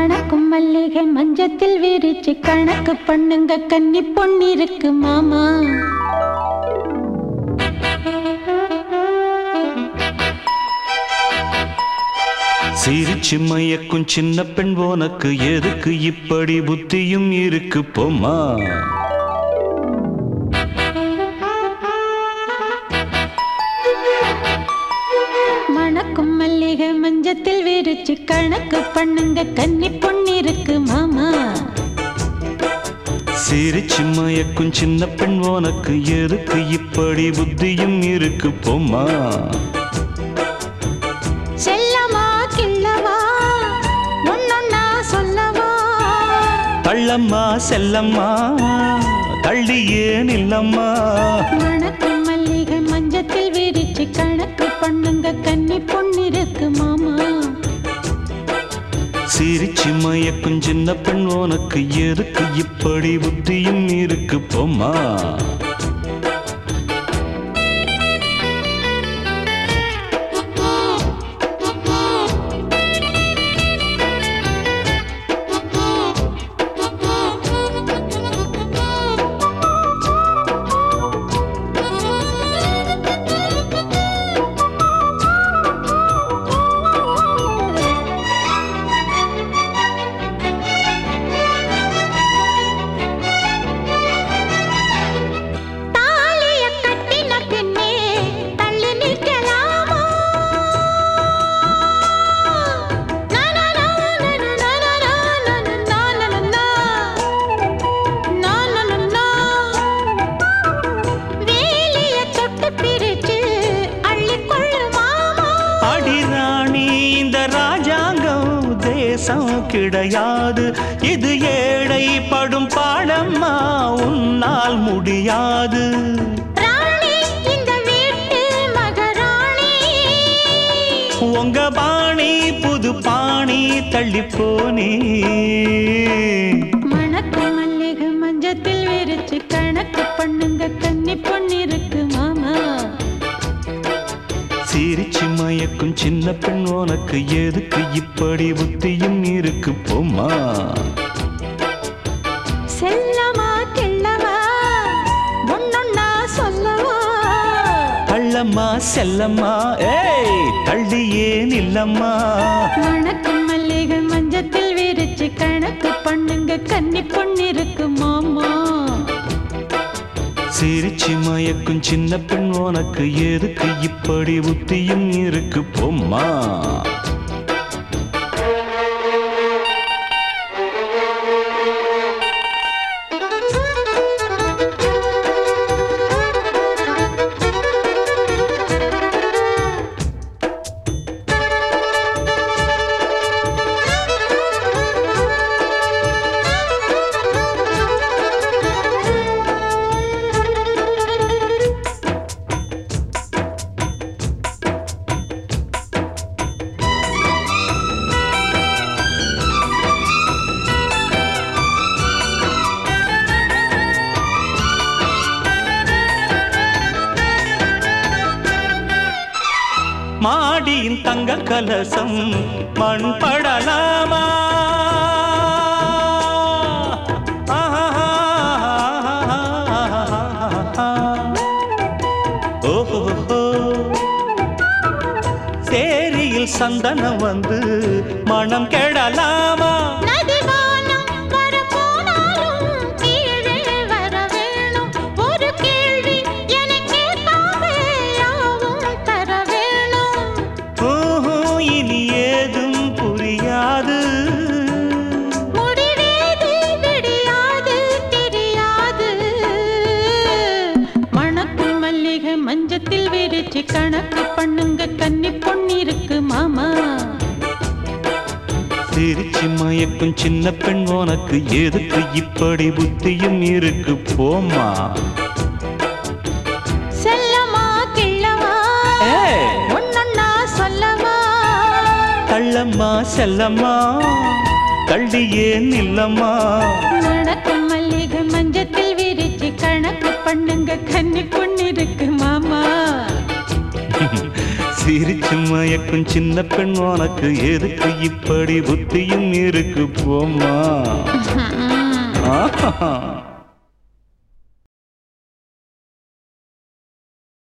மணக்கும் மல்லிகை மஞ்சத்தில் விரிச்சு கணக்கு பண்ணுங்க கன்னி பொன்னிருக்கு மாமா. சிரிச்சு மயக்கும் சின்ன பெண் உனக்கு எதுக்கு இப்படி புத்தியும் இருக்கு போமா. மணக்கும் மல்லிகை மஞ்சத்தில் விரிச்சு கணக்கு பண்ணுங்க கன்னி பொன்னிருக்கு மாமா. சிரிச்சு மயக்கும் சின்ன பெண் உனக்கு எதுக்கு இப்படி புத்தியும் இருக்கு போமா. செல்லமா கிள்ளவா ஒன்னொன்னா சொல்லவா. தள்ளம்மா செல்லம்மா தள்ளியே நில்லம்மா. மணக்கும் மல்லிகை மஞ்சத்தில் விரிச்சு கணக்கு பண்ணுங்க கன்னி பொன்னிருக்கு மாமா. சிரிச்சு மயக்கும் சின்ன பெண் உனக்கு எதுக்கு இப்படி புத்தியும் இருக்கு போமா. கிடையாது இது ஏழை படும் பாடம்மா உன்னால் முடியாது. உங்க பாணி புது பாணி தள்ளி போனே. மணக்கும் மல்லிகை மஞ்சத்தில் விரிச்சு கணக்கு பண்ணுங்க கன்னி பொன்னிருக்கு மாமா. சிரிச்சு மயக்கும் சின்ன பெண் உனக்கு எதுக்கு இப்படி புத்தியும் இருக்கு போமா. செல்லமா கிள்ளவா ஒன்னொன்னா சொல்லவா. தள்ளம்மா செல்லம்மா ஏய் தள்ளியே நில்லம்மா. மணக்கும் மல்லிகை மஞ்சத்தில் விரிச்சு கணக்கு பண்ணுங்க கன்னி பொன்னிருக்கு மாமா. சிரிச்சு மயக்கும் சின்ன பெண் உனக்கு எதுக்கு இப்படி புத்தியும் இருக்கு போமா. மாடியின் தங்க கலசம் மண் படலாமா. ஓஹோ சேரியில் சந்தனம் வந்து மனம் கெடலாமா. மஞ்சத்தில் விரிச்சு கணக்கு பண்ணுங்க கன்னி பொன்னிருக்கு மாமா. சிரிச்சு மயக்கும் சின்ன பெண் உனக்கு எதுக்கு இப்படி புத்தியும் இருக்கு போமா. செல்லமா கிள்ளவா ஒன்னொன்னா சொல்லவா. தள்ளம்மா செல்லம்மா தள்ளியே நில்லம்மா. மணக்கும் மல்லிகை மஞ்சத்தில் விரிச்சு கணக்கு பண்ணுங்க கன்னி பொன்னிருக்கு மாமா. சிரிச்சு மயக்கும் சின்ன பெண் உனக்கு எதுக்கு இப்படி புத்தியும் இருக்கு போம்மா. ஆஹா